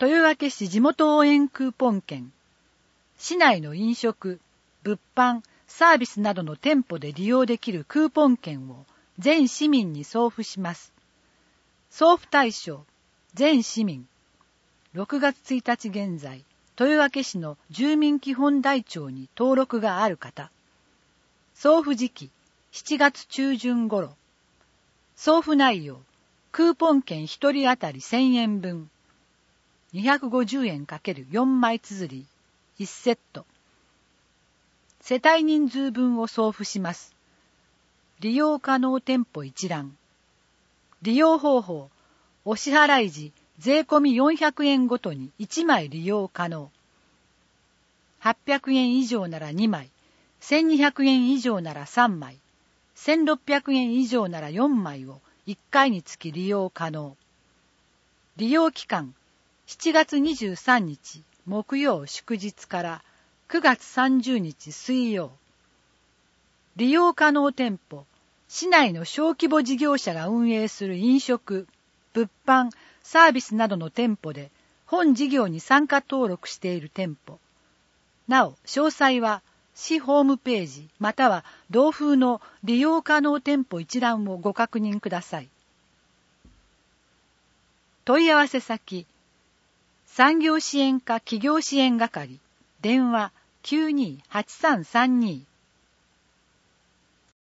豊明市地元応援クーポン券、市内の飲食、物販、サービスなどの店舗で利用できるクーポン券を全市民に送付します。送付対象、全市民。6月1日現在、豊明市の住民基本台帳に登録がある方。送付時期、7月中旬頃。送付内容、クーポン券1人当たり1000円分。250円 ×4 枚綴り、1セット。世帯人数分を送付します。利用可能店舗一覧。利用方法、お支払い時、税込み400円ごとに1枚利用可能。800円以上なら2枚、1200円以上なら3枚、1600円以上なら4枚を1回につき利用可能。利用期間、7月23日木曜祝日から9月30日水曜。利用可能店舗、市内の小規模事業者が運営する飲食、物販、サービスなどの店舗で本事業に参加登録している店舗。なお、詳細は市ホームページまたは同封の利用可能店舗一覧をご確認ください。問い合わせ先、産業支援課企業支援係、電話 92-8332